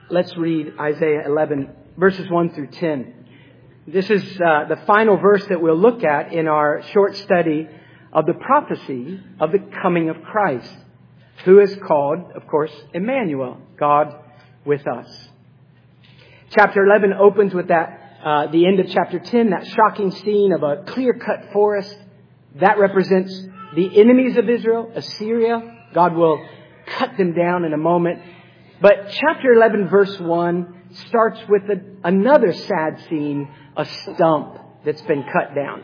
Let's read Isaiah 11, verses 1 through 10. This is the final verse that we'll look at in our short study of the prophecy of the coming of Christ, who is called, of course, Emmanuel, God with us. Chapter 11 opens with the end of chapter 10, that shocking scene of a clear-cut forest. That represents the enemies of Israel, Assyria. God will cut them down in a moment. But chapter 11, verse 1 starts with another sad scene, a stump that's been cut down.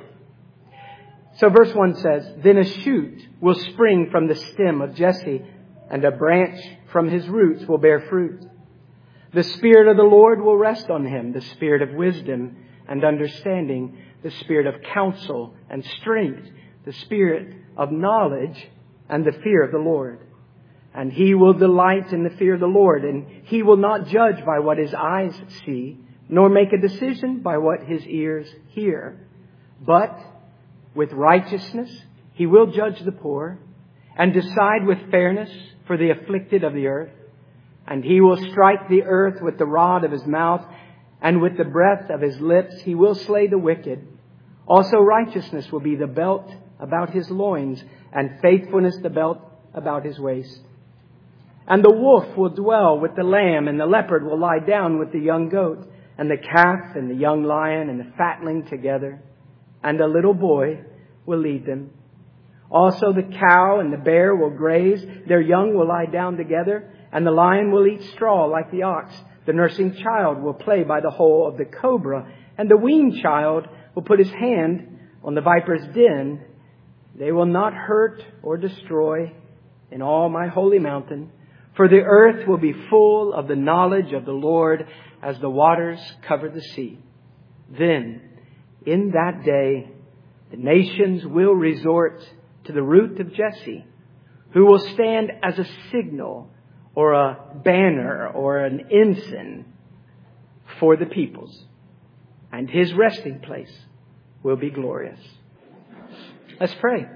So verse 1 says, "Then a shoot will spring from the stem of Jesse, and a branch from his roots will bear fruit. The Spirit of the Lord will rest on him, the Spirit of wisdom and understanding, the Spirit of counsel and strength, the Spirit of knowledge and the fear of the Lord. And he will delight in the fear of the Lord, and he will not judge by what his eyes see, nor make a decision by what his ears hear. But with righteousness he will judge the poor, and decide with fairness for the afflicted of the earth. And he will strike the earth with the rod of his mouth, and with the breath of his lips he will slay the wicked. Also righteousness will be the belt about his loins, and faithfulness the belt about his waist. And the wolf will dwell with the lamb, and the leopard will lie down with the young goat, and the calf and the young lion and the fatling together. And a little boy will lead them. Also the cow and the bear will graze, their young will lie down together, and the lion will eat straw like the ox. The nursing child will play by the hole of the cobra, and the weaned child will put his hand on the viper's den. They will not hurt or destroy in all my holy mountain, for the earth will be full of the knowledge of the Lord as the waters cover the sea. Then, in that day, the nations will resort to the root of Jesse, who will stand as a signal or a banner or an ensign for the peoples. And his resting place will be glorious." Let's pray.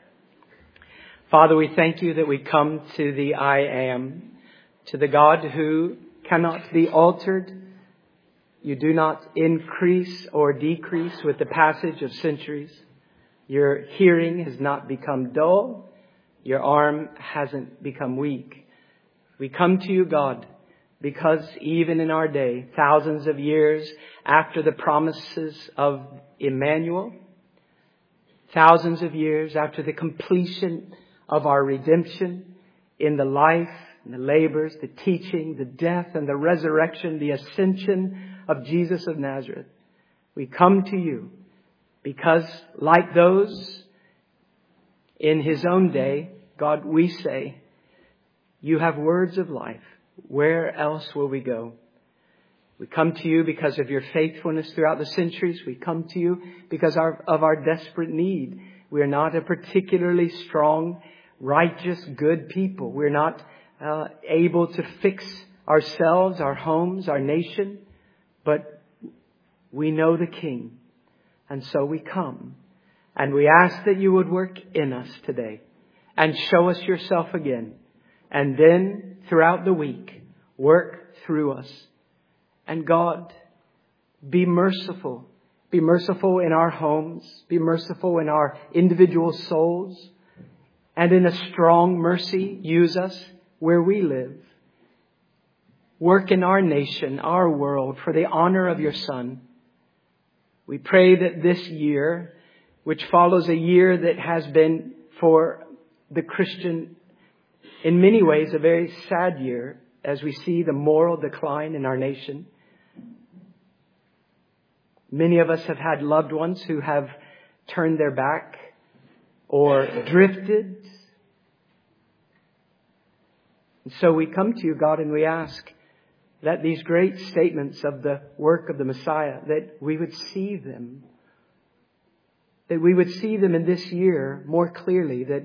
Father, we thank you that we come to the I Am, to the God who cannot be altered. You do not increase or decrease with the passage of centuries. Your hearing has not become dull. Your arm hasn't become weak. We come to you, God, because even in our day, thousands of years after the promises of Emmanuel, thousands of years after the completion of our redemption, in the life and the labors, the teaching, the death and the resurrection, the ascension of Jesus of Nazareth, we come to you because, like those in his own day, God, we say, you have words of life. Where else will we go? We come to you because of your faithfulness throughout the centuries. We come to you because of our desperate need. We are not a particularly strong, righteous, good people. We're not able to fix ourselves, our homes, our nation. But we know the King. And so we come. And we ask that you would work in us today and show us yourself again. And then throughout the week, work through us. And God, be merciful. Be merciful in our homes. Be merciful in our individual souls. And in a strong mercy, use us where we live. Work in our nation, our world, for the honor of your Son. We pray that this year, which follows a year that has been for the Christian, in many ways, a very sad year, as we see the moral decline in our nation. Many of us have had loved ones who have turned their back or drifted. And so we come to you, God, and we ask that these great statements of the work of the Messiah, that we would see them. That we would see them in this year more clearly. That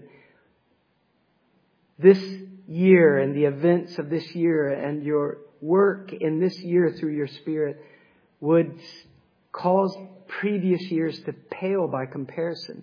this year and the events of this year and your work in this year through your Spirit would cause previous years to pale by comparison.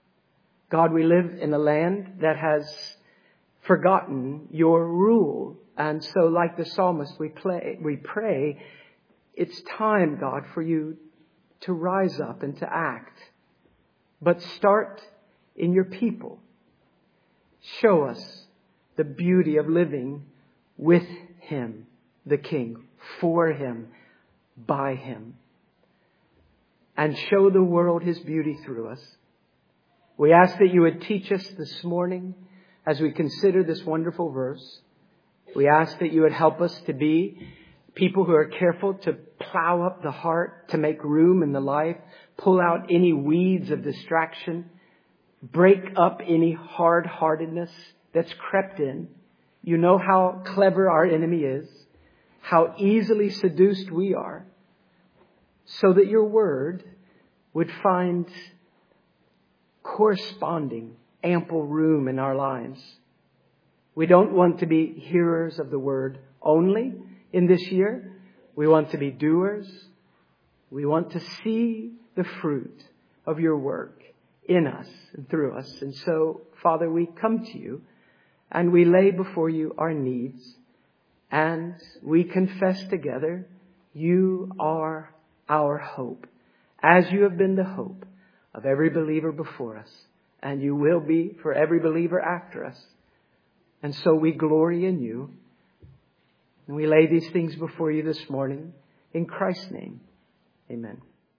God, we live in a land that has forgotten your rule And so like the psalmist, we pray, it's time, God, for you to rise up and to act. But start in your people. Show us the beauty of living with Him, the King, for Him, by Him. And show the world His beauty through us. We ask that you would teach us this morning as we consider this wonderful verse. We ask that you would help us to be people who are careful to plow up the heart, to make room in the life, pull out any weeds of distraction, break up any hard-heartedness that's crept in. You know how clever our enemy is, how easily seduced we are, so that your word would find corresponding ample room in our lives. We don't want to be hearers of the word only in this year. We want to be doers. We want to see the fruit of your work in us and through us. And so, Father, we come to you and we lay before you our needs, and we confess together, you are our hope, as you have been the hope of every believer before us, and you will be for every believer after us. And so we glory in you, and we lay these things before you this morning in Christ's name. Amen.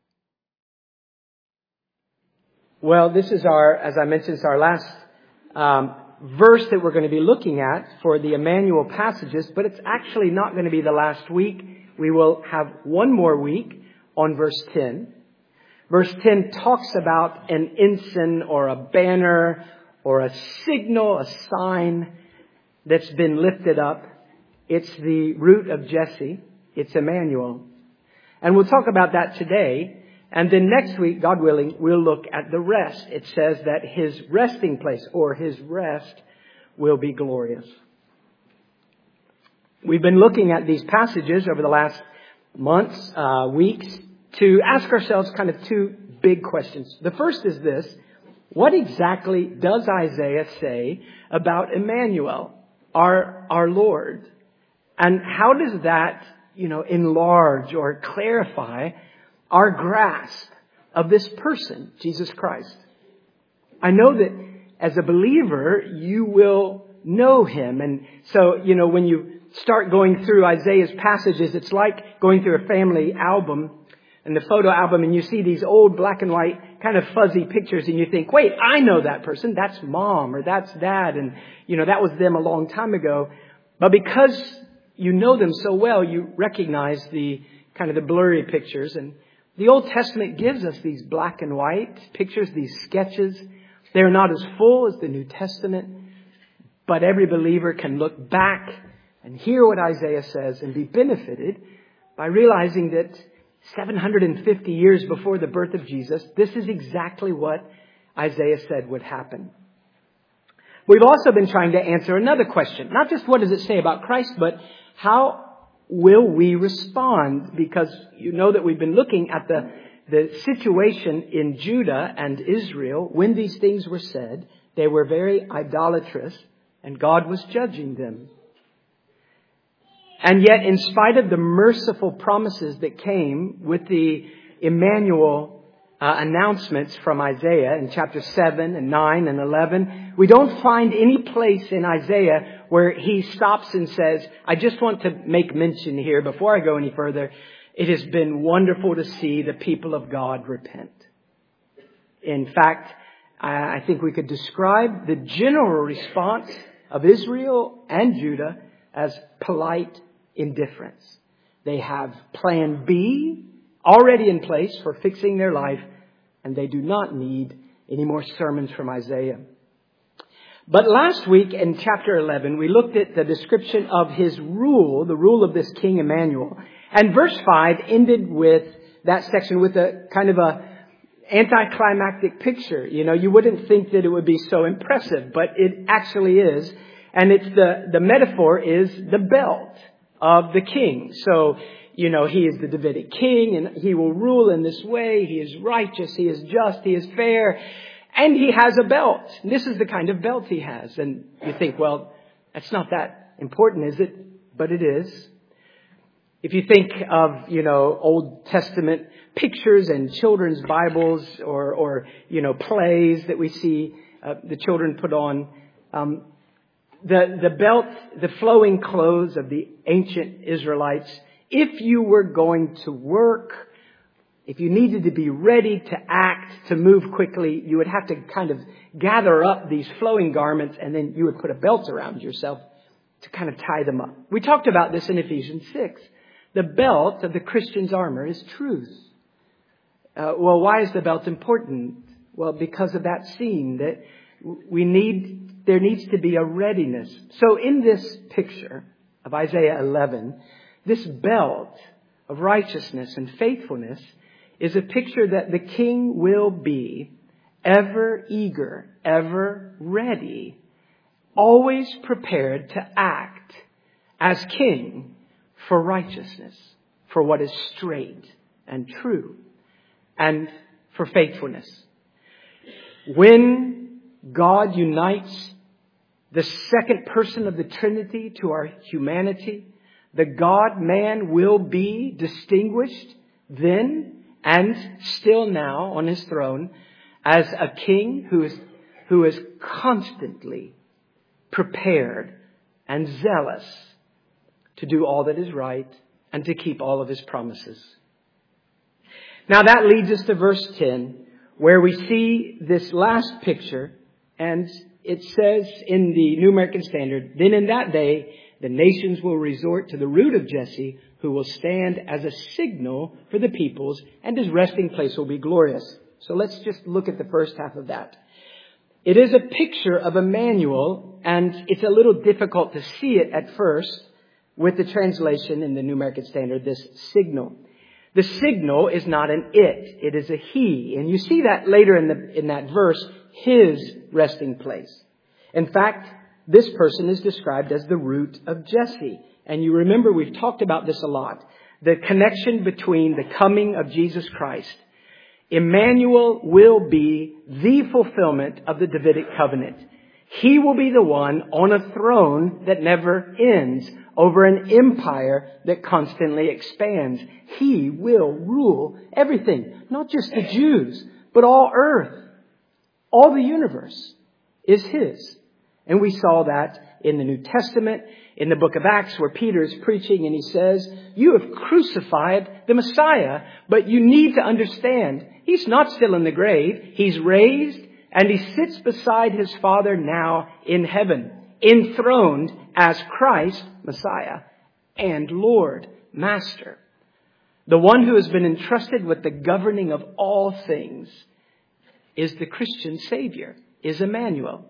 Well, this is as I mentioned, it's our last verse that we're going to be looking at for the Emmanuel passages, but it's actually not going to be the last week. We will have one more week on verse 10. Verse 10 talks about an ensign or a banner or a signal, a sign that's been lifted up. It's the root of Jesse. It's Emmanuel. And we'll talk about that today. And then next week, God willing, we'll look at the rest. It says that His resting place or His rest will be glorious. We've been looking at these passages over the last months, weeks, to ask ourselves kind of two big questions. The first is this: what exactly does Isaiah say about Emmanuel, our Lord? And how does that, enlarge or clarify our grasp of this person, Jesus Christ? I know that as a believer, you will know Him. And so, when you start going through Isaiah's passages, it's like going through a family album and the photo album, and you see these old black and white kind of fuzzy pictures, and you think, wait, I know that person. That's mom or that's dad. And, that was them a long time ago. But because you know them so well, you recognize the kind of the blurry pictures. And the Old Testament gives us these black and white pictures, these sketches. They're not as full as the New Testament, but every believer can look back and hear what Isaiah says and be benefited by realizing that 750 years before the birth of Jesus, this is exactly what Isaiah said would happen. We've also been trying to answer another question. Not just what does it say about Christ, but how will we respond? Because you know that we've been looking at the situation in Judah and Israel when these things were said. They were very idolatrous, and God was judging them. And yet, in spite of the merciful promises that came with the Emmanuel announcements from Isaiah in chapter 7 and 9 and 11, we don't find any place in Isaiah where he stops and says, I just want to make mention here before I go any further. It has been wonderful to see the people of God repent. In fact, I think we could describe the general response of Israel and Judah as polite indifference. They have plan B already in place for fixing their life, and they do not need any more sermons from Isaiah. But last week in chapter 11, we looked at the description of His rule, the rule of this King Emmanuel. And verse 5 ended with that section with a kind of a anticlimactic picture. You wouldn't think that it would be so impressive, but it actually is. And it's the metaphor is the belt of the king. So, he is the Davidic king, and he will rule in this way. He is righteous. He is just. He is fair. And he has a belt. This is the kind of belt he has. And you think, well, that's not that important, is it? But it is. If you think of, Old Testament pictures and children's Bibles or plays that we see the children put on, the belt, the flowing clothes of the ancient Israelites, if you were going to work, if you needed to be ready to act, to move quickly, you would have to kind of gather up these flowing garments, and then you would put a belt around yourself to kind of tie them up. We talked about this in Ephesians 6. The belt of the Christian's armor is truth. Well, why is the belt important? Well, because of that scene that there needs to be a readiness. So in this picture of Isaiah 11, this belt of righteousness and faithfulness is a picture that the king will be ever eager, ever ready, always prepared to act as king for righteousness, for what is straight and true, and for faithfulness. When God unites the second person of the Trinity to our humanity, the God-man will be distinguished then and still now on his throne as a king who is constantly prepared and zealous to do all that is right and to keep all of his promises. Now that leads us to verse 10, where we see this last picture, and it says in the New American Standard, "Then in that day, the nations will resort to the root of Jesse, who will stand as a signal for the peoples, and his resting place will be glorious." So let's just look at the first half of that. It is a picture of Emmanuel, and it's a little difficult to see it at first with the translation in the New American Standard, this signal. The signal is not an it. It is a he. And you see that later in that verse, his resting place. In fact, this person is described as the root of Jesse. And you remember we've talked about this a lot. The connection between the coming of Jesus Christ. Emmanuel will be the fulfillment of the Davidic covenant. He will be the one on a throne that never ends, over an empire that constantly expands. He will rule everything, not just the Jews, but all earth. All the universe is his. And we saw that in the New Testament, in the book of Acts, where Peter is preaching and he says, "You have crucified the Messiah, but you need to understand, he's not still in the grave. He's raised and he sits beside his Father now in heaven, enthroned as Christ, Messiah, and Lord, Master." The one who has been entrusted with the governing of all things is the Christian Savior, is Emmanuel.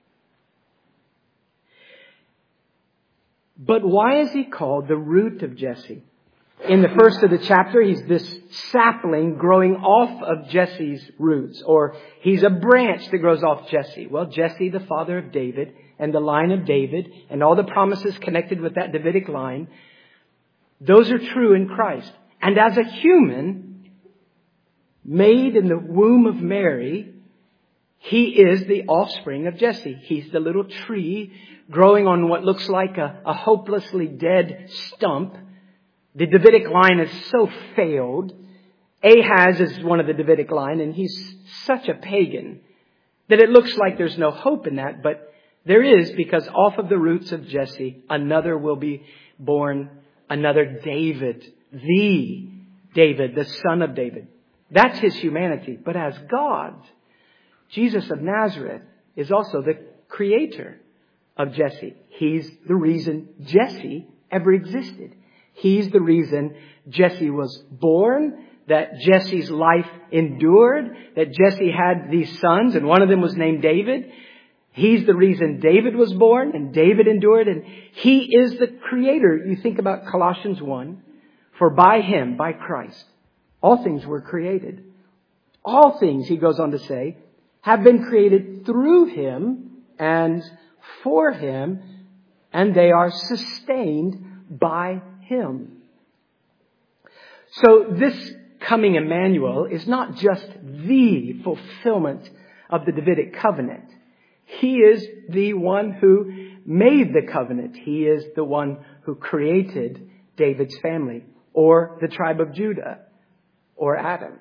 But why is he called the root of Jesse? In the first of the chapter, he's this sapling growing off of Jesse's roots, or he's a branch that grows off Jesse. Well, Jesse, the father of David, and the line of David, and all the promises connected with that Davidic line, those are true in Christ. And as a human, made in the womb of Mary, he is the offspring of Jesse. He's the little tree growing on what looks like a hopelessly dead stump. The Davidic line is so failed. Ahaz is one of the Davidic line, and he's such a pagan that it looks like there's no hope in that. But there is, because off of the roots of Jesse, another will be born, another David, the son of David. That's his humanity. But as God, Jesus of Nazareth is also the creator of Jesse. He's the reason Jesse ever existed. He's the reason Jesse was born, that Jesse's life endured, that Jesse had these sons, and one of them was named David. He's the reason David was born, and David endured, and he is the creator. You think about Colossians 1, "For by him, by Christ, all things were created." All things, he goes on to say, have been created through him and for him, and they are sustained by him. So this coming Emmanuel is not just the fulfillment of the Davidic covenant. He is the one who made the covenant. He is the one who created David's family, or the tribe of Judah, or Adam.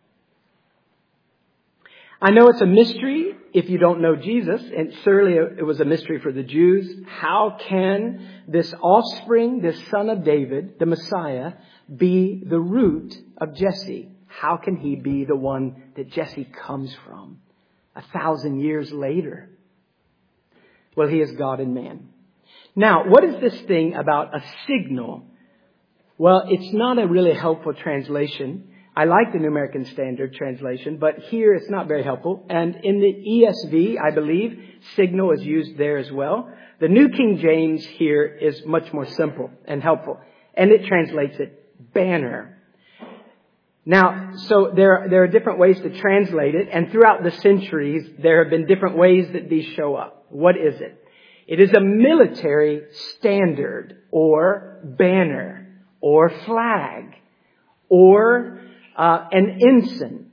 I know it's a mystery if you don't know Jesus, and certainly it was a mystery for the Jews. How can this offspring, this son of David, the Messiah, be the root of Jesse? How can he be the one that Jesse comes from 1,000 years later? Well, he is God and man. Now, what is this thing about a signal? Well, it's not a really helpful translation. I like the New American Standard translation, but here it's not very helpful. And in the ESV, I believe, signal is used there as well. The New King James here is much more simple and helpful, and it translates it banner. Now, so there are different ways to translate it, and throughout the centuries, there have been different ways that these show up. What is it? It is a military standard, or banner, or flag, or an ensign.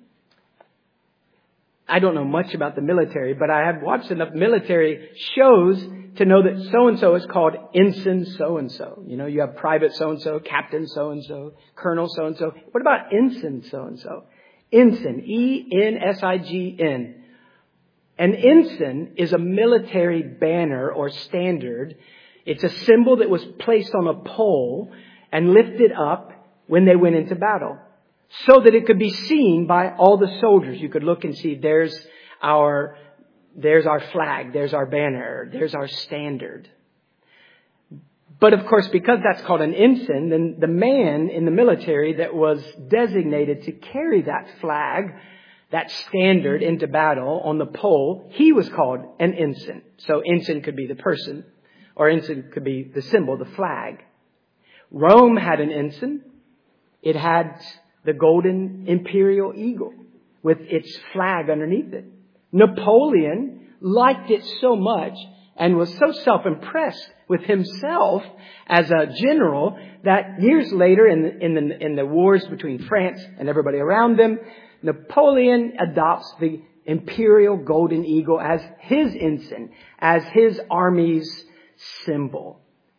I don't know much about the military, but I have watched enough military shows to know that so-and-so is called ensign so-and-so. You know, you have private so-and-so, captain so-and-so, colonel so-and-so. What about ensign so-and-so? Ensign, E-N-S-I-G-N. An ensign is a military banner or standard. It's a symbol that was placed on a pole and lifted up when they went into battle, so that it could be seen by all the soldiers. You could look and see, there's our flag, there's our banner, there's our standard. But of course, because that's called an ensign, then the man in the military that was designated to carry that flag, that standard into battle on the pole, he was called an ensign. So ensign could be the person, or ensign could be the symbol, the flag. Rome had an ensign. It had the golden imperial eagle with its flag underneath it. Napoleon liked it so much and was so self-impressed with himself as a general that years later in the wars between France and everybody around them, Napoleon adopts the imperial golden eagle as his ensign, as his army's symbol.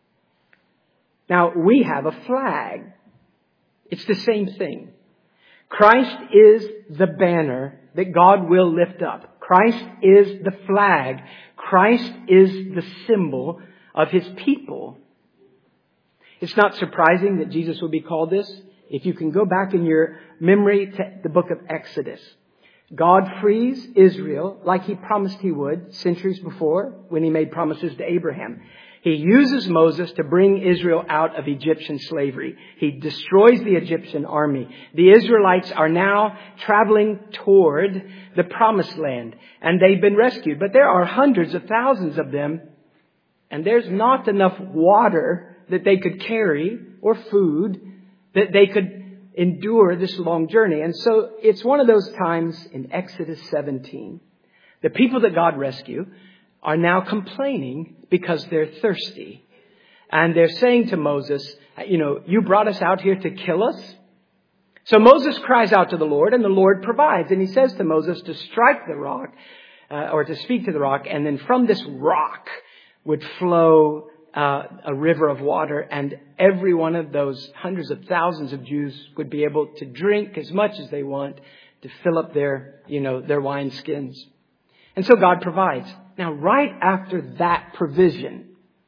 Now, we have a flag. It's the same thing. Christ is the banner that God will lift up. Christ is the flag. Christ is the symbol of His people. It's not surprising that Jesus would be called this. If you can go back in your memory to the book of Exodus, God frees Israel like He promised He would centuries before when He made promises to Abraham. He uses Moses to bring Israel out of Egyptian slavery. He destroys the Egyptian army. The Israelites are now traveling toward the promised land, and they've been rescued. But there are hundreds of thousands of them, and there's not enough water that they could carry or food that they could endure this long journey. And so it's one of those times in Exodus 17. The people that God rescued are now complaining because they're thirsty. And they're saying to Moses, you brought us out here to kill us? So Moses cries out to the Lord, and the Lord provides. And He says to Moses to strike the rock, or to speak to the rock, and then from this rock would flow a river of water, and every one of those hundreds of thousands of Jews would be able to drink as much as they want to fill up their wine skins. And so God provides. Now, right after that provision,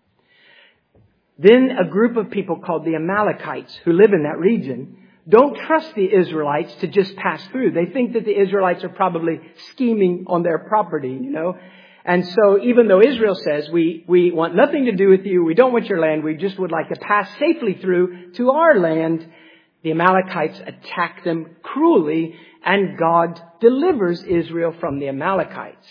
then a group of people called the Amalekites who live in that region don't trust the Israelites to just pass through. They think that the Israelites are probably scheming on their property, And so even though Israel says, we want nothing to do with you, we don't want your land, we just would like to pass safely through to our land, the Amalekites attack them cruelly, and God delivers Israel from the Amalekites.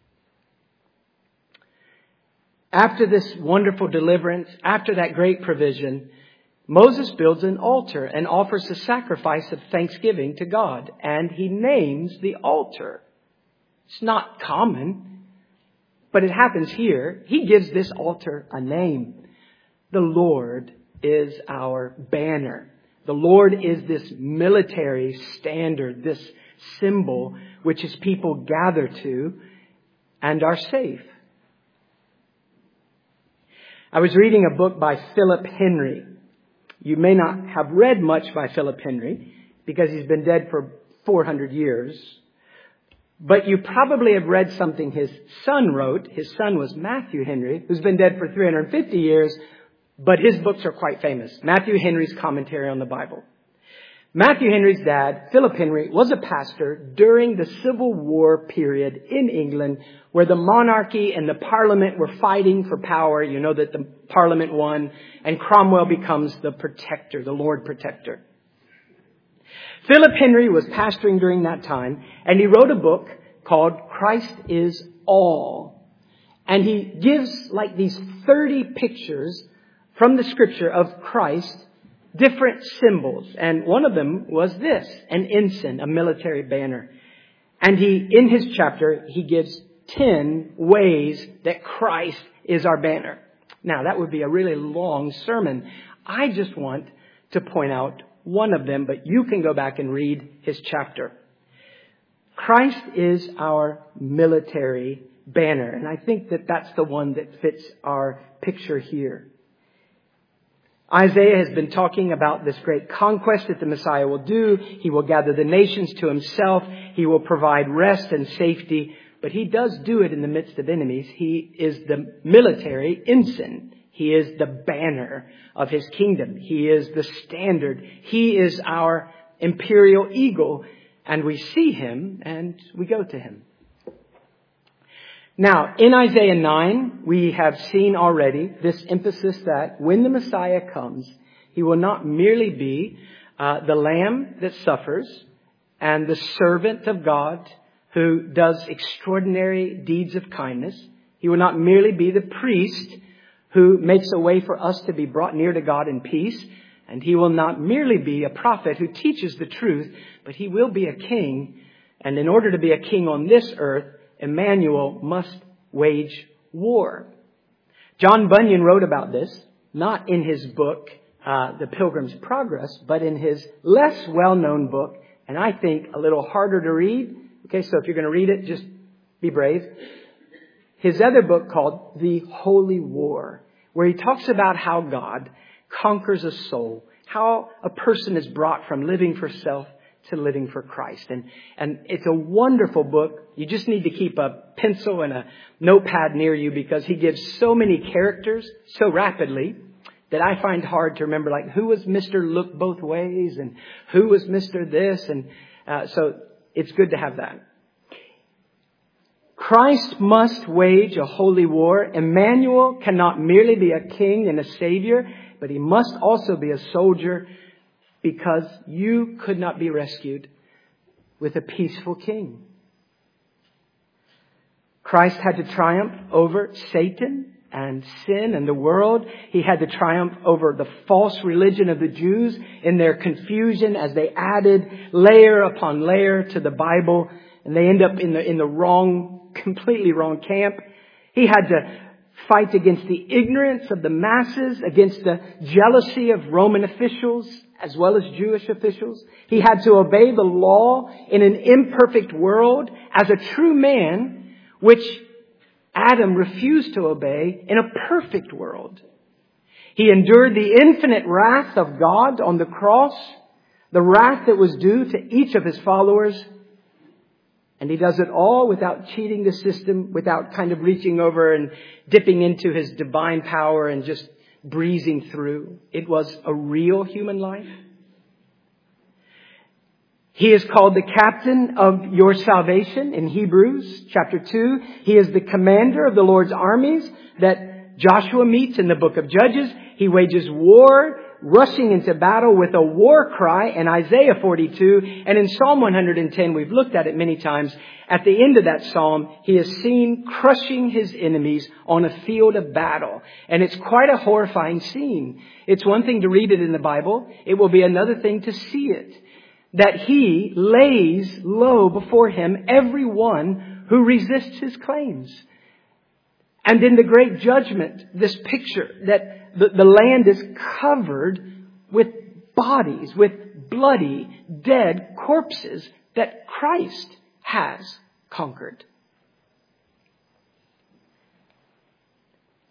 After this wonderful deliverance, after that great provision, Moses builds an altar and offers a sacrifice of thanksgiving to God. And he names the altar. It's not common, but it happens here. He gives this altar a name. The Lord is our banner. The Lord is this military standard, this symbol which His people gather to and are safe. I was reading a book by Philip Henry. You may not have read much by Philip Henry because he's been dead for 400 years. But you probably have read something his son wrote. His son was Matthew Henry, who's been dead for 350 years, but his books are quite famous. Matthew Henry's Commentary on the Bible. Matthew Henry's dad, Philip Henry, was a pastor during the Civil War period in England where the monarchy and the Parliament were fighting for power. You know that the Parliament won and Cromwell becomes the protector, the Lord Protector. Philip Henry was pastoring during that time, and he wrote a book called Christ is All. And he gives like these 30 pictures from the scripture of Christ, different symbols. And one of them was this, an ensign, a military banner. And in his chapter, he gives 10 ways that Christ is our banner. Now, that would be a really long sermon. I just want to point out one of them, but you can go back and read his chapter. Christ is our military banner. And I think that that's the one that fits our picture here. Isaiah has been talking about this great conquest that the Messiah will do. He will gather the nations to himself. He will provide rest and safety. But he does do it in the midst of enemies. He is the military ensign. He is the banner of his kingdom. He is the standard. He is our imperial eagle. And we see him and we go to him. Now, in Isaiah 9, we have seen already this emphasis that when the Messiah comes, he will not merely be the lamb that suffers and the servant of God who does extraordinary deeds of kindness. He will not merely be the priest who makes a way for us to be brought near to God in peace. And he will not merely be a prophet who teaches the truth, but he will be a king. And in order to be a king on this earth, Emmanuel must wage war. John Bunyan wrote about this, not in his book, The Pilgrim's Progress, but in his less well-known book, and I think a little harder to read. Okay, so if you're going to read it, just be brave. His other book called The Holy War, where he talks about how God conquers a soul, how a person is brought from living for self to living for Christ. And it's a wonderful book. You just need to keep a pencil and a notepad near you because he gives so many characters so rapidly that I find hard to remember, like, who was Mr. Look Both Ways and who was Mr. This. And so it's good to have that. Christ must wage a holy war. Emmanuel cannot merely be a king and a savior, but he must also be a soldier, because you could not be rescued with a peaceful king. Christ had to triumph over Satan and sin and the world. He had to triumph over the false religion of the Jews in their confusion as they added layer upon layer to the Bible, and they end up in the wrong, completely wrong camp. He had to fight against the ignorance of the masses, against the jealousy of Roman officials as well as Jewish officials. He had to obey the law in an imperfect world as a true man, which Adam refused to obey in a perfect world. He endured the infinite wrath of God on the cross, the wrath that was due to each of his followers. And he does it all without cheating the system, without kind of reaching over and dipping into his divine power and just breezing through. It was a real human life. He is called the captain of your salvation in Hebrews chapter 2. He is the commander of the Lord's armies that Joshua meets in the book of Judges. He wages war, rushing into battle with a war cry in Isaiah 42. And in Psalm 110, we've looked at it many times. At the end of that psalm, he is seen crushing his enemies on a field of battle. And it's quite a horrifying scene. It's one thing to read it in the Bible. It will be another thing to see it. That he lays low before him everyone who resists his claims. And in the great judgment, this picture that the land is covered with bodies, with bloody, dead corpses that Christ has conquered.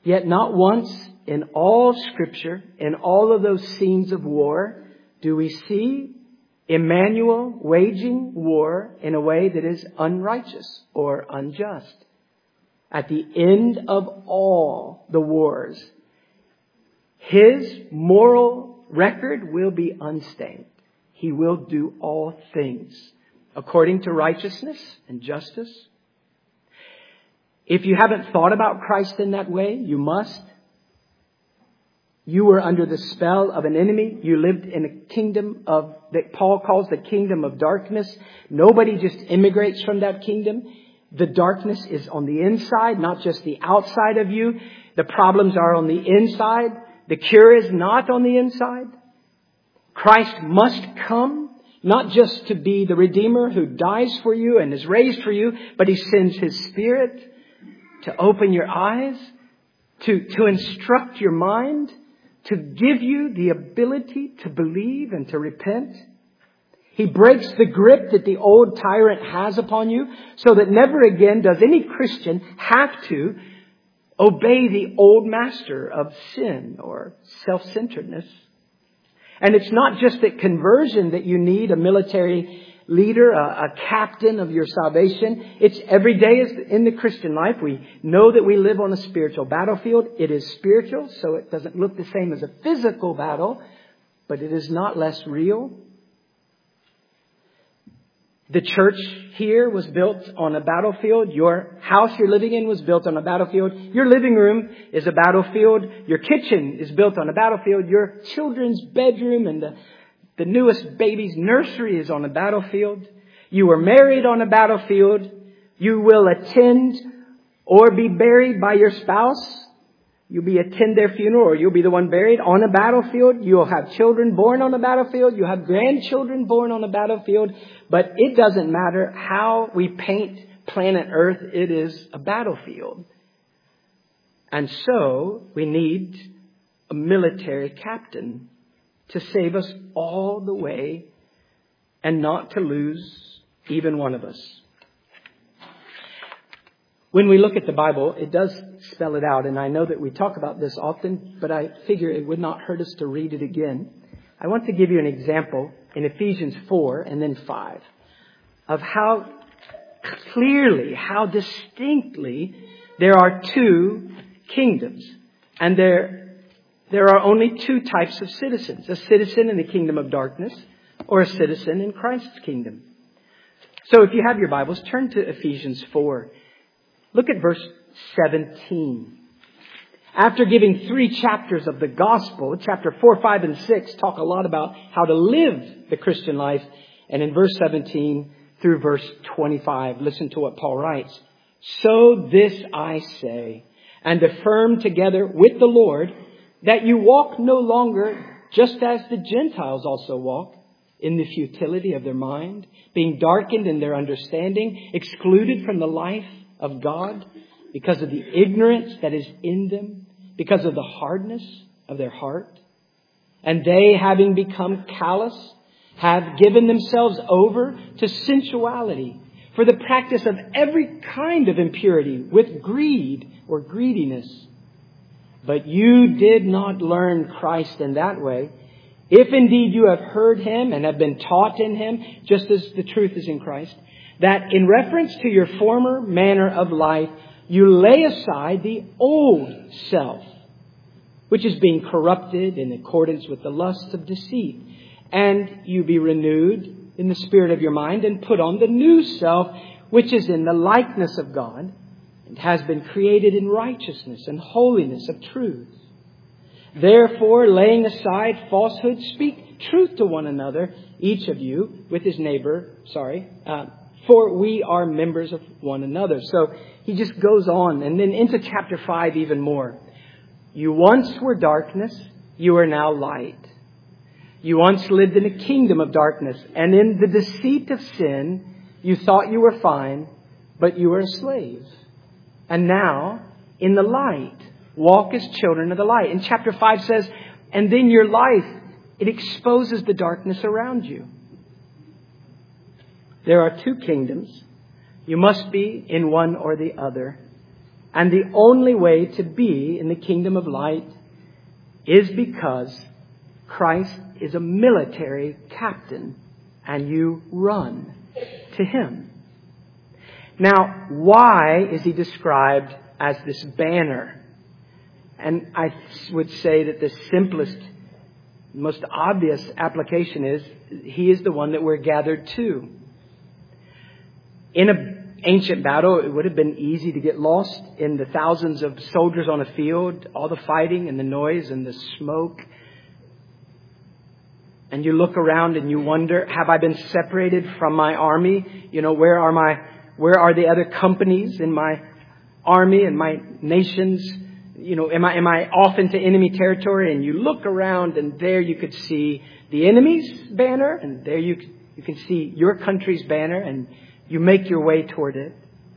Yet not once in all Scripture, in all of those scenes of war, do we see Emmanuel waging war in a way that is unrighteous or unjust. At the end of all the wars, His moral record will be unstained. He will do all things according to righteousness and justice. If you haven't thought about Christ in that way, you must. You were under the spell of an enemy. You lived in a kingdom that Paul calls the kingdom of darkness. Nobody just immigrates from that kingdom. The darkness is on the inside, not just the outside of you. The problems are on the inside. The cure is not on the inside. Christ must come, not just to be the Redeemer who dies for you and is raised for you, but He sends His Spirit to open your eyes, to instruct your mind, to give you the ability to believe and to repent. He breaks the grip that the old tyrant has upon you so that never again does any Christian have to obey the old master of sin or self-centeredness. And it's not just at conversion that you need a military leader, a captain of your salvation. It's every day in the Christian life. We know that we live on a spiritual battlefield. It is spiritual, so it doesn't look the same as a physical battle, but it is not less real. The church here was built on a battlefield. Your house you're living in was built on a battlefield. Your living room is a battlefield. Your kitchen is built on a battlefield. Your children's bedroom and the newest baby's nursery is on a battlefield. You were married on a battlefield. You will attend or be buried by your spouse. You'll attend their funeral, or you'll be the one buried on a battlefield. You'll have children born on a battlefield. You'll have grandchildren born on a battlefield. But it doesn't matter how we paint planet Earth. It is a battlefield. And so we need a military captain to save us all the way and not to lose even one of us. When we look at the Bible, it does spell it out. And I know that we talk about this often, but I figure it would not hurt us to read it again. I want to give you an example in Ephesians 4 and then 5 of how clearly, how distinctly there are two kingdoms. And there are only two types of citizens. A citizen in the kingdom of darkness or a citizen in Christ's kingdom. So if you have your Bibles, turn to Ephesians 4. Look at verse 17. After giving 3 chapters of the gospel, chapter 4, 5, and 6 talk a lot about how to live the Christian life. And in verse 17 through verse 25, listen to what Paul writes. So this I say, and affirm together with the Lord, that you walk no longer just as the Gentiles also walk, in the futility of their mind, being darkened in their understanding, excluded from the life of God because of the ignorance that is in them, because of the hardness of their heart. And they, having become callous, have given themselves over to sensuality for the practice of every kind of impurity with greed or greediness. But you did not learn Christ in that way. If indeed you have heard Him and have been taught in Him, just as the truth is in Christ, that in reference to your former manner of life, you lay aside the old self, which is being corrupted in accordance with the lusts of deceit, and you be renewed in the spirit of your mind and put on the new self, which is in the likeness of God and has been created in righteousness and holiness of truth. Therefore, laying aside falsehood, speak truth to one another, each of you with his neighbor, for we are members of one another. So he just goes on and then into chapter 5 even more. You once were darkness, you are now light. You once lived in a kingdom of darkness, and in the deceit of sin, you thought you were fine, but you were a slave. And now, in the light, walk as children of the light. And chapter 5 says, and then your life, it exposes the darkness around you. There are two kingdoms. You must be in one or the other. And the only way to be in the kingdom of light is because Christ is a military captain and you run to Him. Now, why is He described as this banner? And I would say that the simplest, most obvious application is He is the one that we're gathered to. In an ancient battle, it would have been easy to get lost in the thousands of soldiers on a field, all the fighting and the noise and the smoke. And you look around and you wonder, have I been separated from my army? Where are the other companies in my army and my nations? Am I off into enemy territory? And you look around and there you could see the enemy's banner, and there you can see your country's banner, and you make your way toward it.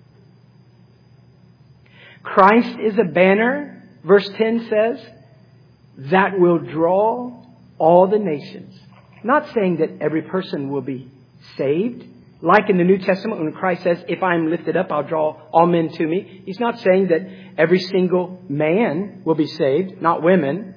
Christ is a banner, verse 10 says, that will draw all the nations. Not saying that every person will be saved. Like in the New Testament when Christ says, if I am lifted up, I'll draw all men to me. He's not saying that every single man will be saved, not women.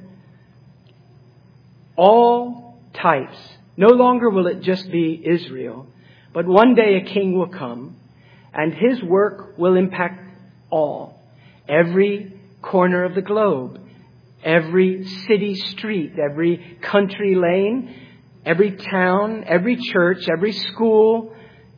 All types. No longer will it just be Israel, but one day a king will come and His work will impact all. Every corner of the globe, every city street, every country lane, every town, every church, every school.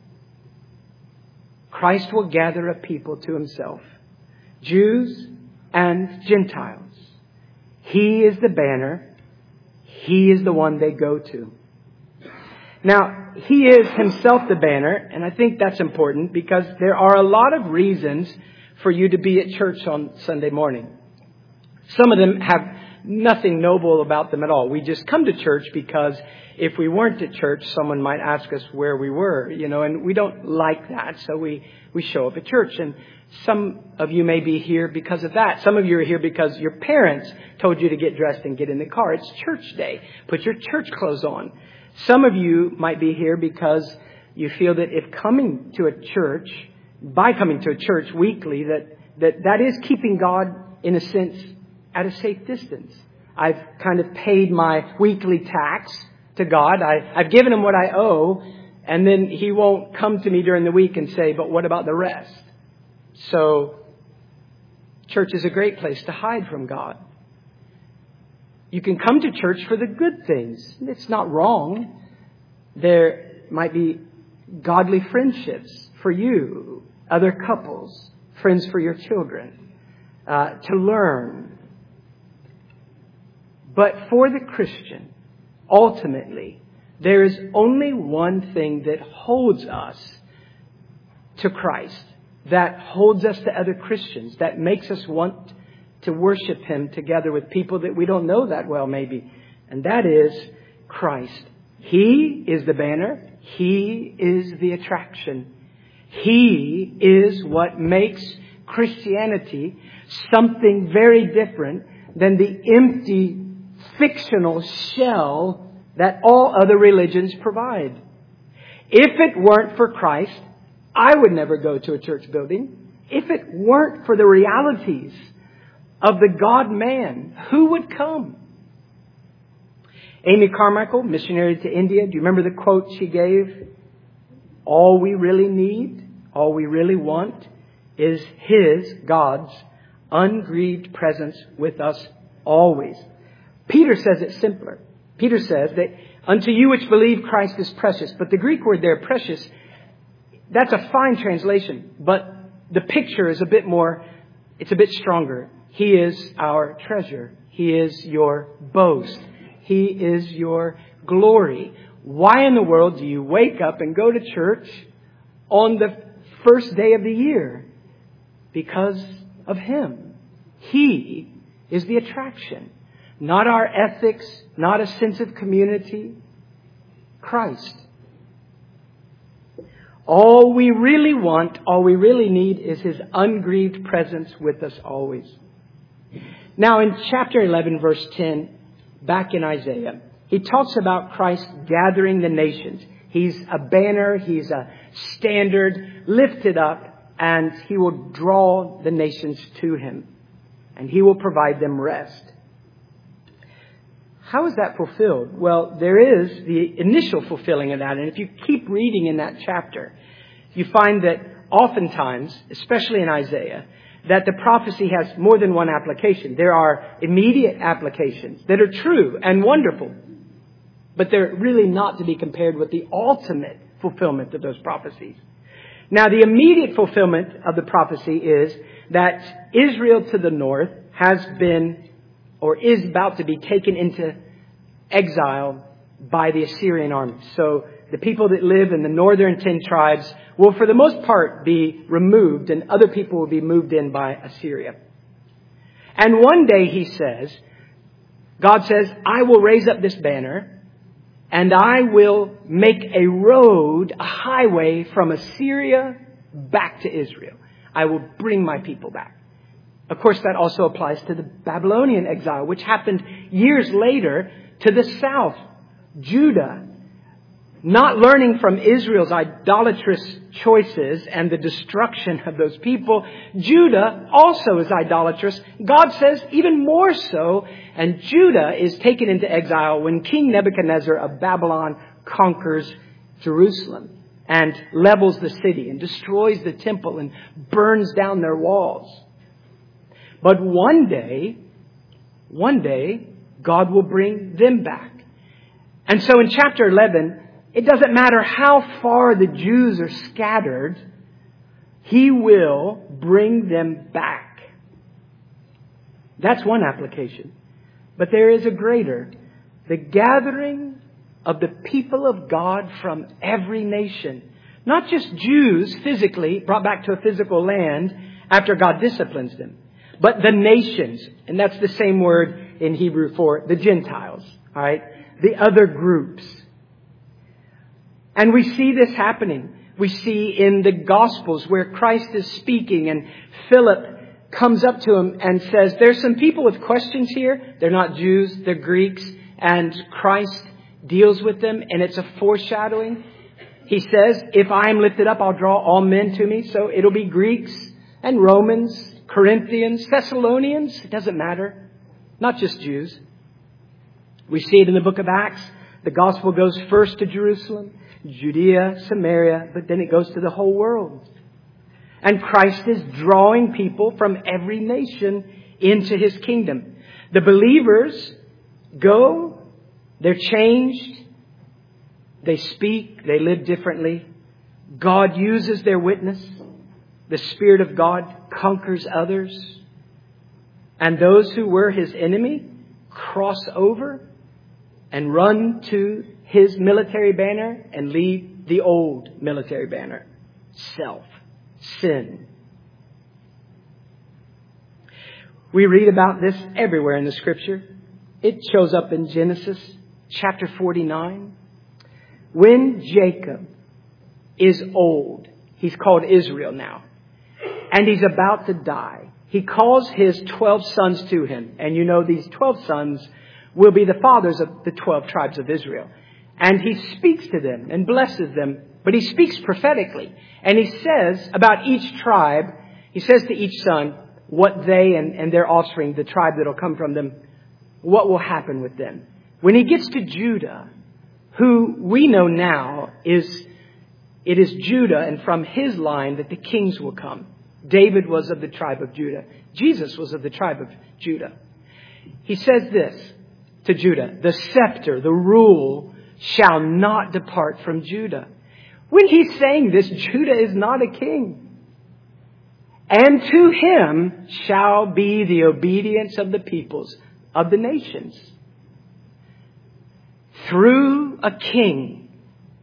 Christ will gather a people to Himself, Jews and Gentiles. He is the banner. He is the one they go to. Now, He is Himself the banner, and I think that's important because there are a lot of reasons for you to be at church on Sunday morning. Some of them have nothing noble about them at all. We just come to church because if we weren't at church, someone might ask us where we were, and we don't like that. So we show up at church. And some of you may be here because of that. Some of you are here because your parents told you to get dressed and get in the car. It's church day. Put your church clothes on. Some of you might be here because you feel that if coming to a church, by coming to a church weekly, that is keeping God, in a sense, at a safe distance. I've kind of paid my weekly tax to God. I've given Him what I owe, and then He won't come to me during the week and say, but what about the rest? So, church is a great place to hide from God. You can come to church for the good things. It's not wrong. There might be godly friendships for you, other couples, friends for your children, to learn. But for the Christian, ultimately, there is only one thing that holds us to Christ, that holds us to other Christians, that makes us want to worship Him together with people that we don't know that well, maybe. And that is Christ. He is the banner. He is the attraction. He is what makes Christianity something very different than the empty, fictional shell that all other religions provide. If it weren't for Christ, I would never go to a church building. If it weren't for the realities of the God-man, who would come? Amy Carmichael, missionary to India, do you remember the quote she gave? All we really need, all we really want is His, God's, ungrieved presence with us always. Peter says it simpler. Peter says that unto you which believe Christ is precious. But the Greek word there, precious, that's a fine translation. But the picture is a bit more, it's a bit stronger. He is our treasure. He is your boast. He is your glory. Why in the world do you wake up and go to church on the first day of the year? Because of Him. He is the attraction. Not our ethics, not a sense of community. Christ. All we really want, all we really need is His ungrieved presence with us always. Now in chapter 11, verse 10, back in Isaiah, he talks about Christ gathering the nations. He's a banner, He's a standard lifted up and He will draw the nations to Him, and He will provide them rest. How is that fulfilled? Well, there is the initial fulfilling of that. And if you keep reading in that chapter, you find that oftentimes, especially in Isaiah, that the prophecy has more than one application. There are immediate applications that are true and wonderful, but they're really not to be compared with the ultimate fulfillment of those prophecies. Now, the immediate fulfillment of the prophecy is that Israel to the north has been or is about to be taken into exile by the Assyrian army. So the people that live in the northern 10 tribes will for the most part be removed, and other people will be moved in by Assyria. And one day God says, I will raise up this banner and I will make a road, a highway from Assyria back to Israel. I will bring my people back. Of course, that also applies to the Babylonian exile, which happened years later to the south. Judah, not learning from Israel's idolatrous choices and the destruction of those people, Judah also is idolatrous. God says even more so. And Judah is taken into exile when King Nebuchadnezzar of Babylon conquers Jerusalem and levels the city and destroys the temple and burns down their walls. But one day, God will bring them back. And so in chapter 11, it doesn't matter how far the Jews are scattered, He will bring them back. That's one application. But there is a greater. The gathering of the people of God from every nation. Not just Jews physically brought back to a physical land after God disciplines them, but the nations. And that's the same word in Hebrew for the Gentiles. All right? The other groups. And we see this happening. We see in the Gospels where Christ is speaking and Philip comes up to him and says, there's some people with questions here. They're not Jews, they're Greeks. And Christ deals with them, and it's a foreshadowing. He says, if I am lifted up, I'll draw all men to me. So it'll be Greeks and Romans, Corinthians, Thessalonians. It doesn't matter. Not just Jews. We see it in the book of Acts. The gospel goes first to Jerusalem, Judea, Samaria, but then it goes to the whole world. And Christ is drawing people from every nation into His kingdom. The believers go, they're changed, they speak, they live differently. God uses their witness. The Spirit of God conquers others. And those who were His enemy cross over and run to His military banner and leave the old military banner. Self. Sin. We read about this everywhere in the Scripture. It shows up in Genesis chapter 49. When Jacob is old, he's called Israel now, and he's about to die, he calls his 12 sons to him. And you know these 12 sons will be the fathers of the 12 tribes of Israel. And he speaks to them and blesses them, but he speaks prophetically. And he says about each tribe, he says to each son what they and their offspring, the tribe that will come from them, what will happen with them. When he gets to Judah, who we know now it is Judah and from his line that the kings will come. David was of the tribe of Judah. Jesus was of the tribe of Judah. He says this to Judah, the scepter, the rule shall not depart from Judah. When he's saying this, Judah is not a king. And to him shall be the obedience of the peoples of the nations. Through a king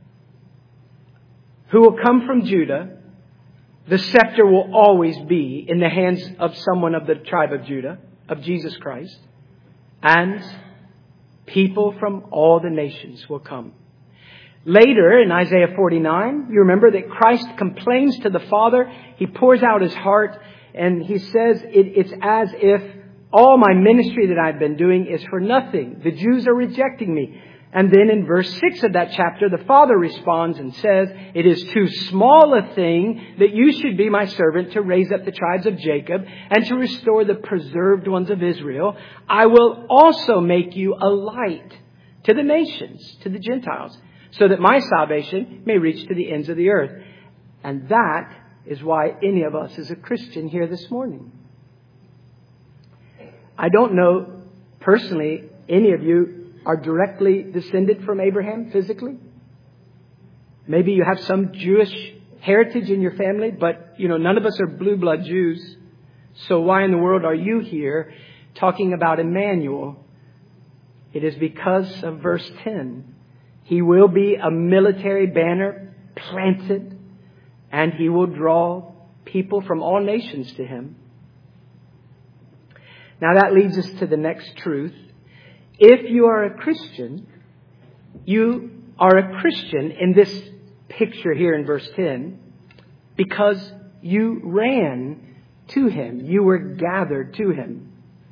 who will come from Judah, the scepter will always be in the hands of someone of the tribe of Judah, of Jesus Christ. And people from all the nations will come. Later in Isaiah 49, you remember that Christ complains to the Father. He pours out His heart and He says, it's as if all my ministry that I've been doing is for nothing. The Jews are rejecting me. And then in verse 6 of that chapter, the Father responds and says, "It is too small a thing that you should be my servant to raise up the tribes of Jacob and to restore the preserved ones of Israel. I will also make you a light to the nations, to the Gentiles, so that my salvation may reach to the ends of the earth." And that is why any of us is a Christian here this morning. I don't know personally any of you are directly descended from Abraham physically. Maybe you have some Jewish heritage in your family, but none of us are blue blood Jews. So why in the world are you here talking about Emmanuel? It is because of verse 10. He will be a military banner planted, and he will draw people from all nations to him. Now that leads us to the next truth. If you are a Christian, you are a Christian in this picture here in verse 10 because you ran to him. You were gathered to him.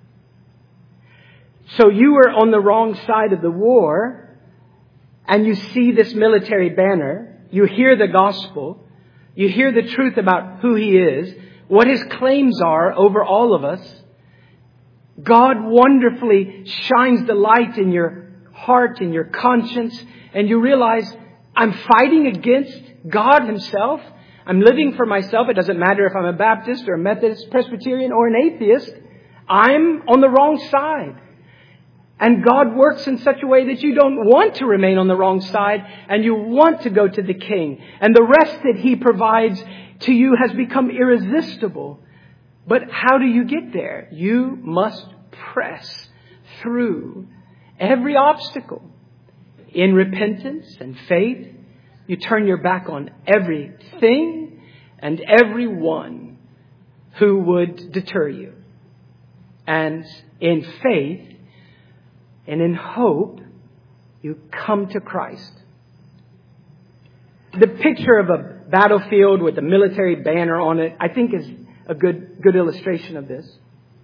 So you were on the wrong side of the war, and you see this military banner. You hear the gospel. You hear the truth about who he is, what his claims are over all of us. God wonderfully shines the light in your heart, in your conscience, and you realize I'm fighting against God himself. I'm living for myself. It doesn't matter if I'm a Baptist or a Methodist, Presbyterian or an atheist. I'm on the wrong side. And God works in such a way that you don't want to remain on the wrong side and you want to go to the King. And the rest that he provides to you has become irresistible. But how do you get there? You must press through every obstacle in repentance and faith. You turn your back on everything and everyone who would deter you. And in faith and in hope, you come to Christ. The picture of a battlefield with a military banner on it, I think is a good illustration of this.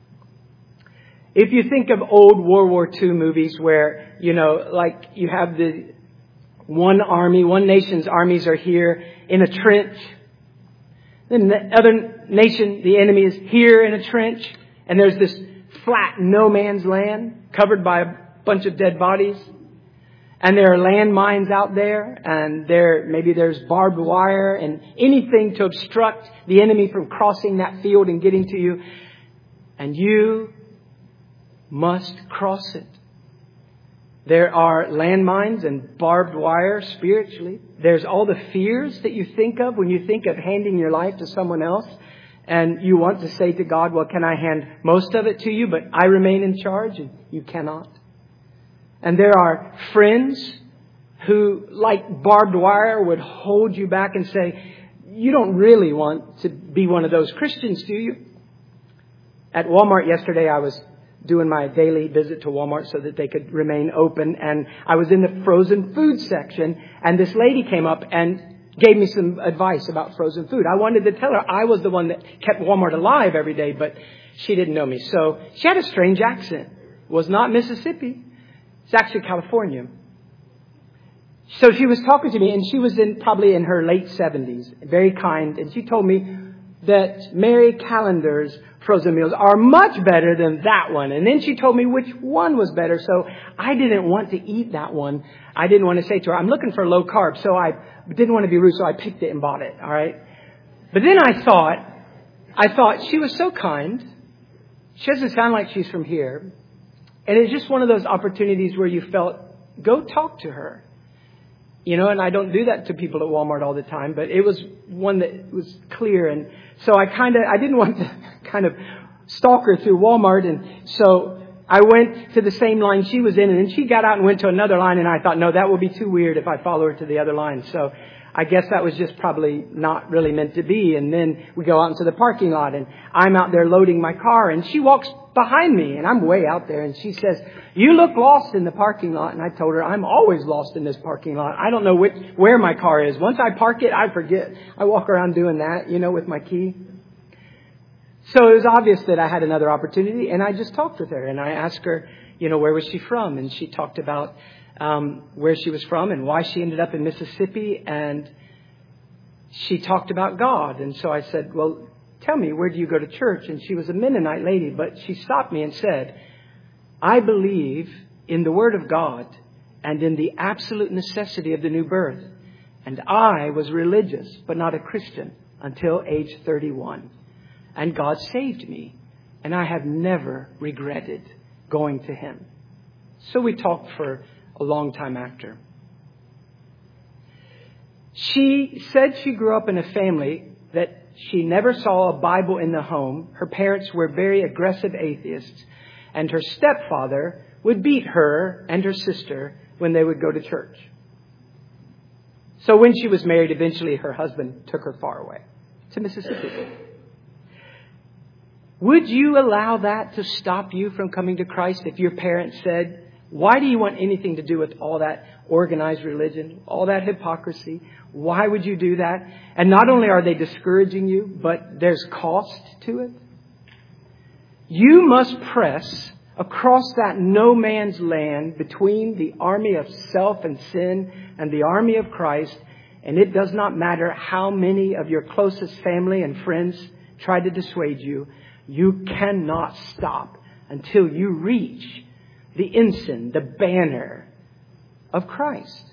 If you think of old World War II movies where, like you have the one army, one nation's armies are here in a trench. Then the other nation, the enemy, is here in a trench. And there's this flat no man's land covered by a bunch of dead bodies. And there are landmines out there, and maybe there's barbed wire and anything to obstruct the enemy from crossing that field and getting to you. And you must cross it. There are landmines and barbed wire spiritually. There's all the fears that you think of when you think of handing your life to someone else. And you want to say to God, well, can I hand most of it to you, but I remain in charge? And you cannot. And there are friends who, like barbed wire, would hold you back and say, you don't really want to be one of those Christians, do you? At Walmart yesterday, I was doing my daily visit to Walmart so that they could remain open. And I was in the frozen food section, and this lady came up and gave me some advice about frozen food. I wanted to tell her I was the one that kept Walmart alive every day, but she didn't know me. So she had a strange accent. It was not Mississippi. It's actually California. So she was talking to me, and she was probably in her late 70s, very kind. And she told me that Mary Callender's frozen meals are much better than that one. And then she told me which one was better. So I didn't want to eat that one. I didn't want to say to her, I'm looking for low carb. So I didn't want to be rude. So I picked it and bought it. All right. But then I thought she was so kind. She doesn't sound like she's from here. And it's just one of those opportunities where you felt, go talk to her. And I don't do that to people at Walmart all the time, but it was one that was clear. And so I didn't want to kind of stalk her through Walmart. And so I went to the same line she was in, and then she got out and went to another line. And I thought, no, that would be too weird if I follow her to the other line. So I guess that was just probably not really meant to be. And then we go out into the parking lot, and I'm out there loading my car, and she walks behind me, and I'm way out there, and she says, you look lost in the parking lot. And I told her, I'm always lost in this parking lot. I don't know where my car is. Once I park it, I forget. I walk around doing that, with my key. So it was obvious that I had another opportunity, and I just talked with her, and I asked her, where was she from? And she talked about where she was from and why she ended up in Mississippi. And she talked about God. And so I said, well, tell me, where do you go to church? And she was a Mennonite lady, but she stopped me and said, I believe in the Word of God and in the absolute necessity of the new birth. And I was religious, but not a Christian until age 31. And God saved me. And I have never regretted going to Him. So we talked for a long time after. She said she grew up in a family that she never saw a Bible in the home. Her parents were very aggressive atheists. And her stepfather would beat her and her sister when they would go to church. So when she was married, eventually her husband took her far away to Mississippi. Would you allow that to stop you from coming to Christ if your parents said, why do you want anything to do with all that organized religion, all that hypocrisy? Why would you do that? And not only are they discouraging you, but there's cost to it. You must press across that no man's land between the army of self and sin and the army of Christ. And it does not matter how many of your closest family and friends try to dissuade you. You cannot stop until you reach the ensign, the banner of Christ.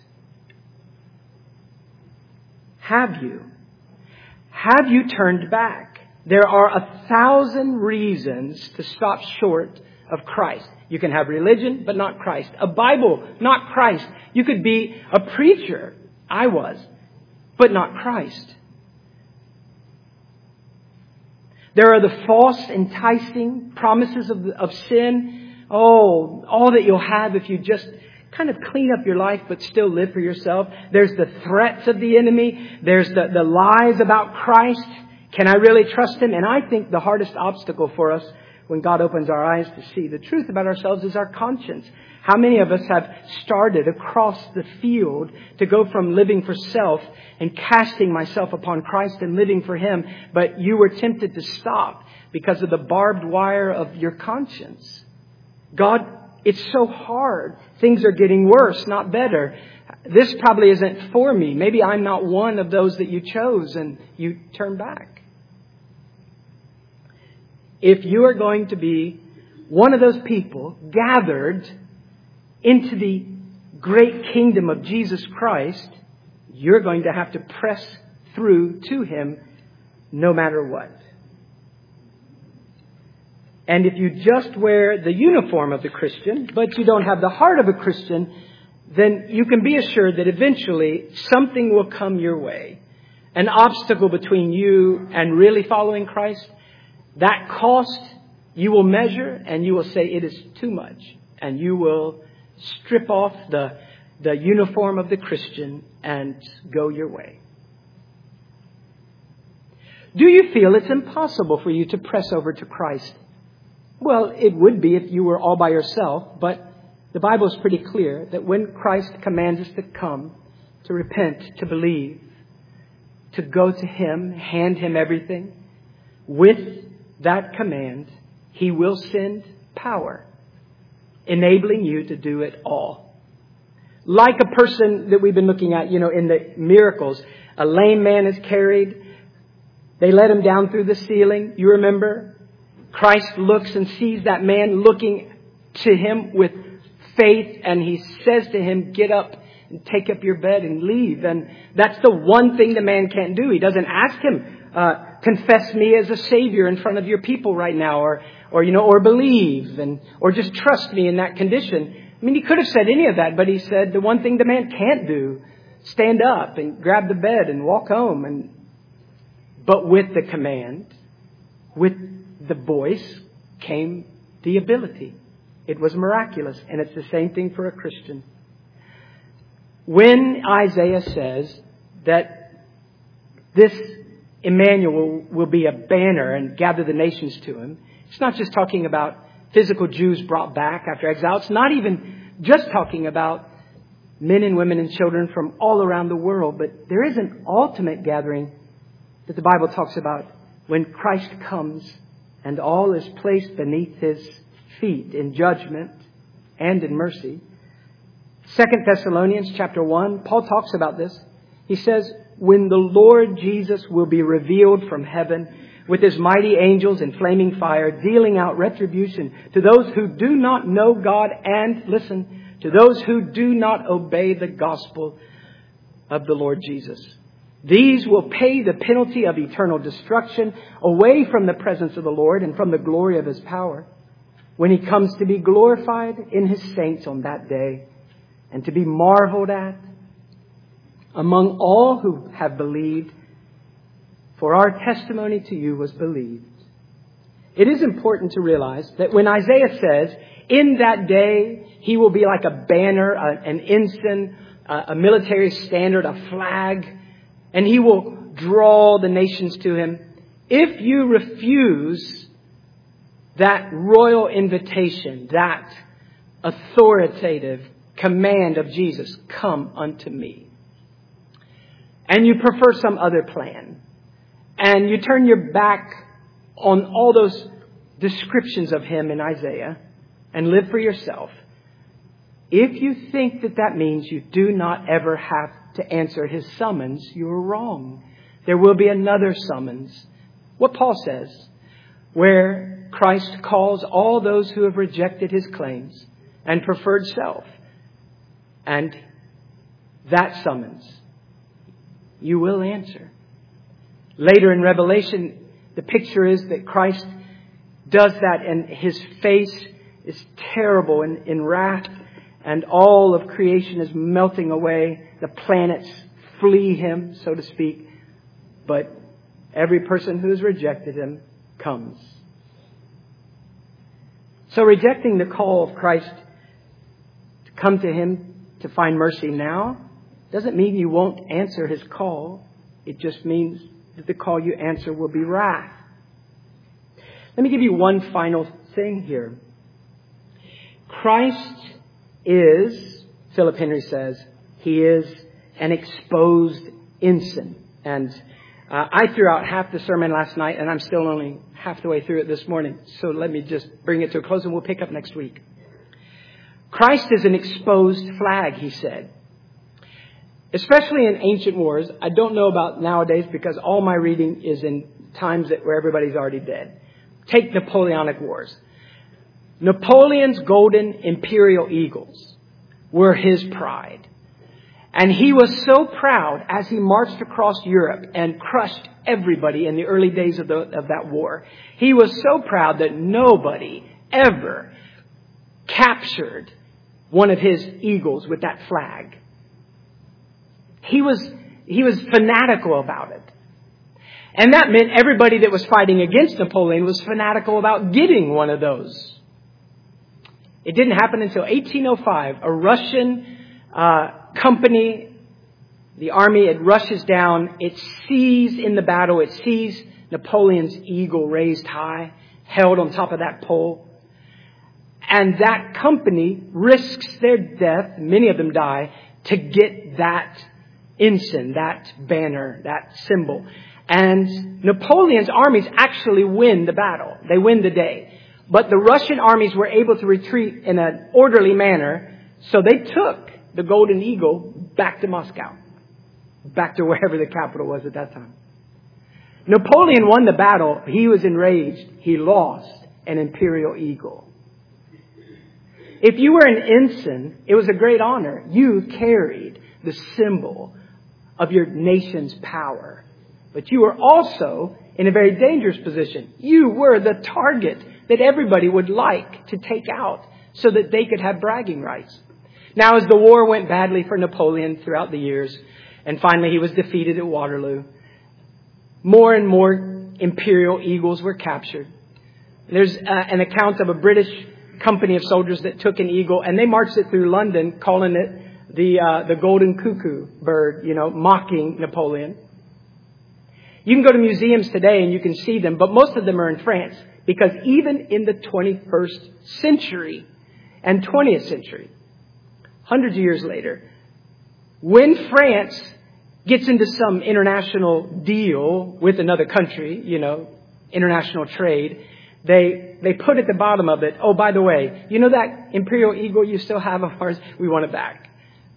Have you? Have you turned back? There are 1,000 reasons to stop short of Christ. You can have religion, but not Christ. A Bible, not Christ. You could be a preacher. I was, but not Christ. There are the false, enticing promises of sin. Oh, all that you'll have if you just kind of clean up your life but still live for yourself. There's the threats of the enemy. There's the lies about Christ. Can I really trust Him? And I think the hardest obstacle for us when God opens our eyes to see the truth about ourselves is our conscience. How many of us have started across the field to go from living for self and casting myself upon Christ and living for Him, but you were tempted to stop because of the barbed wire of your conscience? God, it's so hard. Things are getting worse, not better. This probably isn't for me. Maybe I'm not one of those that you chose, and you turn back. If you are going to be one of those people gathered into the great kingdom of Jesus Christ, you're going to have to press through to Him no matter what. And if you just wear the uniform of the Christian, but you don't have the heart of a Christian, then you can be assured that eventually something will come your way. An obstacle between you and really following Christ. That cost you will measure and you will say it is too much. And you will strip off the uniform of the Christian and go your way. Do you feel it's impossible for you to press over to Christ? Well, it would be if you were all by yourself, but the Bible is pretty clear that when Christ commands us to come, to repent, to believe, to go to Him, hand Him everything, with that command, He will send power, enabling you to do it all. Like a person that we've been looking at, in the miracles, a lame man is carried. They let him down through the ceiling. You remember? Christ looks and sees that man looking to Him with faith, and He says to him, get up and take up your bed and leave. And that's the one thing the man can't do. He doesn't ask him, confess me as a Savior in front of your people right now, or believe, or just trust me in that condition. I mean, he could have said any of that, but he said the one thing the man can't do, stand up and grab the bed and walk home. But with the command, with the voice, came the ability. It was miraculous, and it's the same thing for a Christian. When Isaiah says that this Emmanuel will be a banner and gather the nations to Him, it's not just talking about physical Jews brought back after exile. It's not even just talking about men and women and children from all around the world. But there is an ultimate gathering that the Bible talks about when Christ comes and all is placed beneath His feet in judgment. and in mercy. 2 Thessalonians chapter 1, Paul talks about this. He says, when the Lord Jesus will be revealed from heaven with his mighty angels in flaming fire, dealing out retribution to those who do not know God and, listen, to those who do not obey the gospel of the Lord Jesus. These will pay the penalty of eternal destruction away from the presence of the Lord and from the glory of his power when he comes to be glorified in his saints on that day and to be marveled at among all who have believed, for our testimony to you was believed. It is important to realize that when Isaiah says, in that day he will be like a banner, an ensign, a military standard, a flag, and he will draw the nations to him. If you refuse that royal invitation, that authoritative command of Jesus, come unto me, and you prefer some other plan, and you turn your back on all those descriptions of him in Isaiah and live for yourself, if you think that that means you do not ever have to answer his summons, you're wrong. There will be another summons. What Paul says, where Christ calls all those who have rejected his claims and preferred self. And that summons, you will answer. Later in Revelation, the picture is that Christ does that and his face is terrible in wrath, and all of creation is melting away. The planets flee him, so to speak. But every person who has rejected him comes. So rejecting the call of Christ to come to him to find mercy now doesn't mean you won't answer his call. It just means that the call you answer will be wrath. Let me give you one final thing here. Christ is, Philip Henry says, he is an exposed ensign. And I threw out half the sermon last night, and I'm still only half the way through it this morning. So let me just bring it to a close, and we'll pick up next week. Christ is an exposed flag, he said. Especially in ancient wars. I don't know about nowadays because all my reading is in times where everybody's already dead. Take Napoleonic Wars. Napoleon's golden imperial eagles were his pride. And he was so proud as he marched across Europe and crushed everybody in the early days of that war. He was so proud that nobody ever captured one of his eagles with that flag. He was fanatical about it. And that meant everybody that was fighting against Napoleon was fanatical about getting one of those. It didn't happen until 1805. A Russian company, the army, it rushes down. It sees in the battle, it sees Napoleon's eagle raised high, held on top of that pole. And that company risks their death, many of them die, to get that ensign, that banner, that symbol. And Napoleon's armies actually win the battle. They win the day. But the Russian armies were able to retreat in an orderly manner. So they took the Golden Eagle back to Moscow. Back to wherever the capital was at that time. Napoleon won the battle. He was enraged. He lost an imperial eagle. If you were an ensign, it was a great honor. You carried the symbol of your nation's power. But you were also in a very dangerous position. You were the target that everybody would like to take out so that they could have bragging rights. Now, as the war went badly for Napoleon throughout the years, and finally he was defeated at Waterloo, more and more imperial eagles were captured. There's an account of a British company of soldiers that took an eagle and they marched it through London, calling it the golden cuckoo bird, mocking Napoleon. You can go to museums today and you can see them, but most of them are in France because even in the 21st century and 20th century, hundreds of years later, when France gets into some international deal with another country, international trade, they they put at the bottom of it, oh, by the way, you know that Imperial Eagle you still have of ours? We want it back.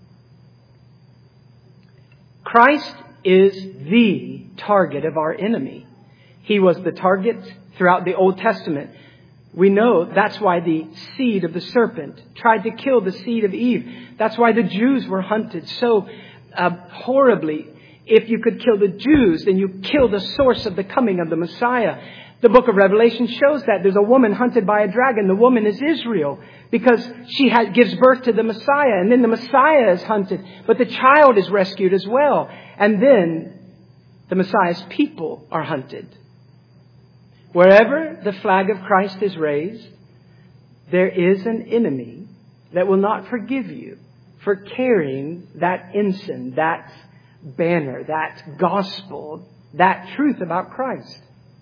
Christ is the target of our enemy. He was the target throughout the Old Testament. We know that's why the seed of the serpent tried to kill the seed of Eve. That's why the Jews were hunted so horribly. If you could kill the Jews, then you kill the source of the coming of the Messiah. The book of Revelation shows that there's a woman hunted by a dragon. The woman is Israel because she gives birth to the Messiah. And then the Messiah is hunted, but the child is rescued as well. And then the Messiah's people are hunted. Wherever the flag of Christ is raised, there is an enemy that will not forgive you for carrying that ensign, that banner, that gospel, that truth about Christ.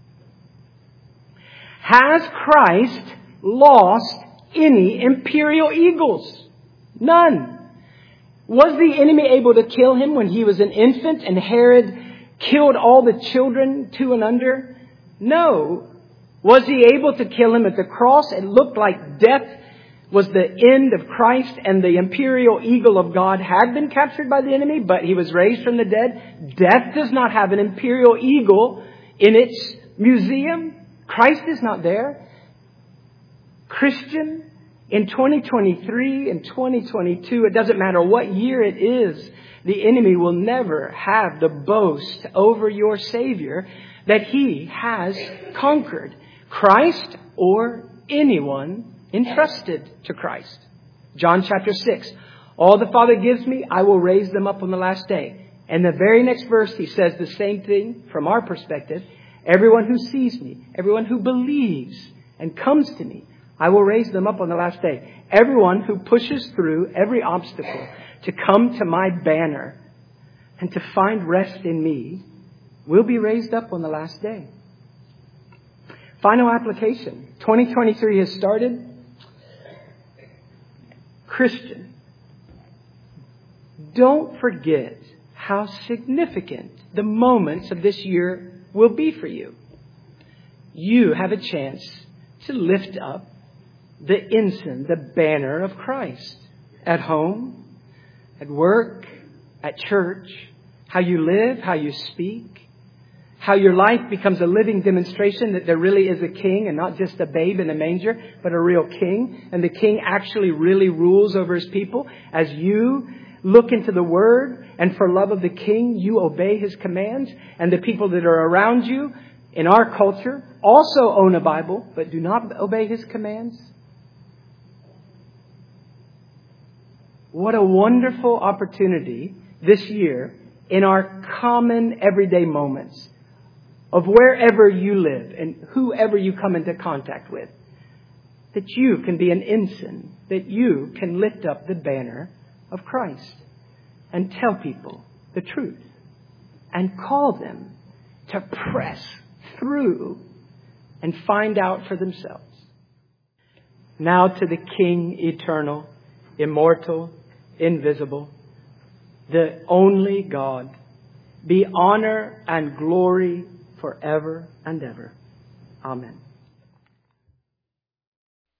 Has Christ lost any imperial eagles? None. Was the enemy able to kill him when he was an infant and Herod killed all the children 2 and under? No. Was he able to kill him at the cross? It looked like death was the end of Christ and the imperial eagle of God had been captured by the enemy, but he was raised from the dead. Death does not have an imperial eagle in its museum. Christ is not there. Christian, in 2023 and 2022, it doesn't matter what year it is, the enemy will never have the boast over your Savior that he has conquered. Christ or anyone entrusted to Christ. John chapter 6. All the Father gives me, I will raise them up on the last day. And the very next verse, he says the same thing from our perspective. Everyone who sees me, everyone who believes and comes to me, I will raise them up on the last day. Everyone who pushes through every obstacle to come to my banner and to find rest in me will be raised up on the last day. Final application. 2023 has started. Christian, don't forget how significant the moments of this year will be for you. You have a chance to lift up the ensign, the banner of Christ at home, at work, at church, how you live, how you speak, how your life becomes a living demonstration that there really is a king and not just a babe in a manger, but a real king. And the king actually really rules over his people. As you look into the Word and for love of the king, you obey his commands. And the people that are around you in our culture also own a Bible, but do not obey his commands. What a wonderful opportunity this year in our common everyday moments of wherever you live and whoever you come into contact with, that you can be an ensign, that you can lift up the banner of Christ and tell people the truth and call them to press through and find out for themselves. Now to the King eternal, immortal, invisible, the only God, be honor and glory forever and ever. Amen.